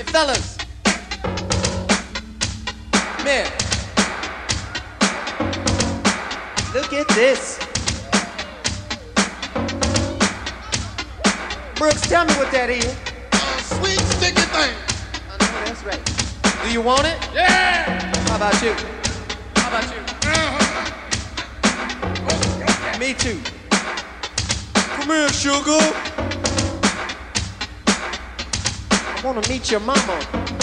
Fellas, man, look at this. Brooks, tell me what that is. Sweet sticky thing. I know that's right. Do you want it? Yeah. How about you? How about you? Okay. Me too. Come here, sugar. I want to meet your mama.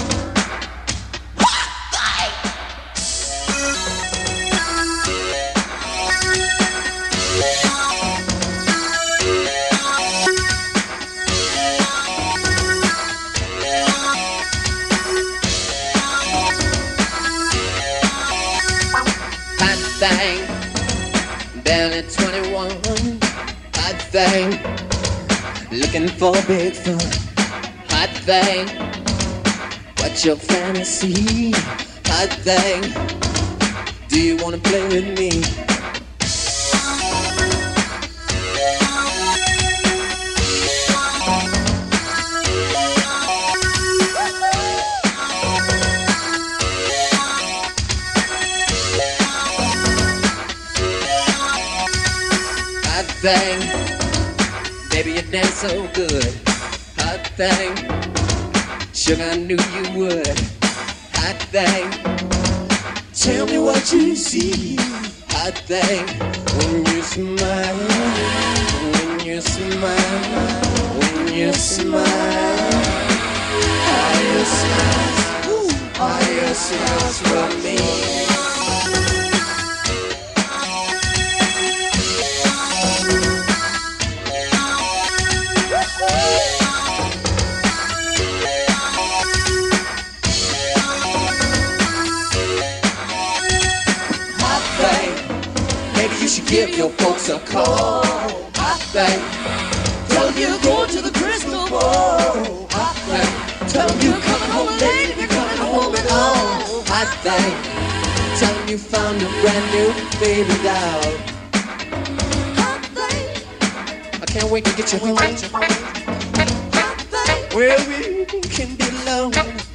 Hot thing, barely 21. Hot thing, looking for big fun. Hot thing, what's your fantasy? Hot thing, do you wanna play with me? Hot thing, baby you dance so good. Hot thing, sugar I knew you would. Hot thing, tell me what you see. Hot thing, when you smile, when you smile, when you smile. All your smiles from me. Maybe you should give your folks a call. Hot thing, tell them you're going to the crystal ball. Hot thing, tell them you're coming home late and you're coming home at all. Hot thing, tell them you found a brand new baby doll. Hot thing, I can't wait to get you home. Hot thing, where we can be alone.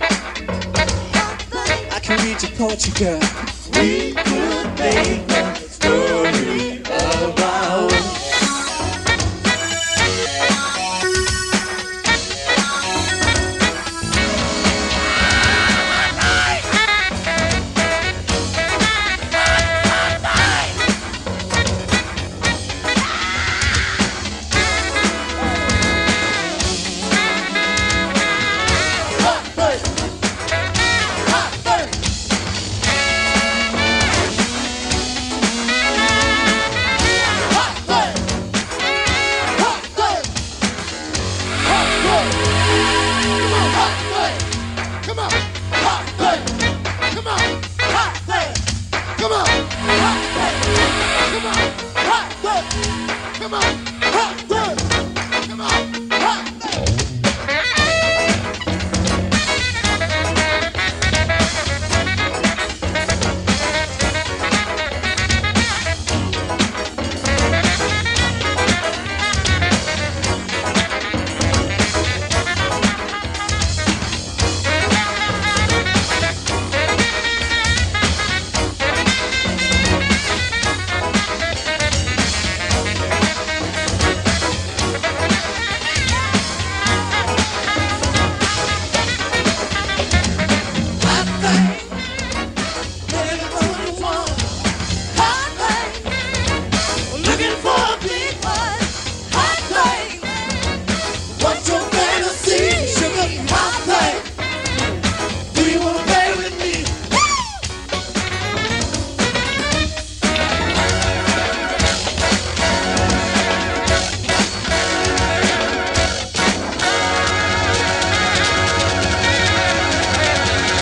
I can read your poetry, girl. We could make a story about. Come on.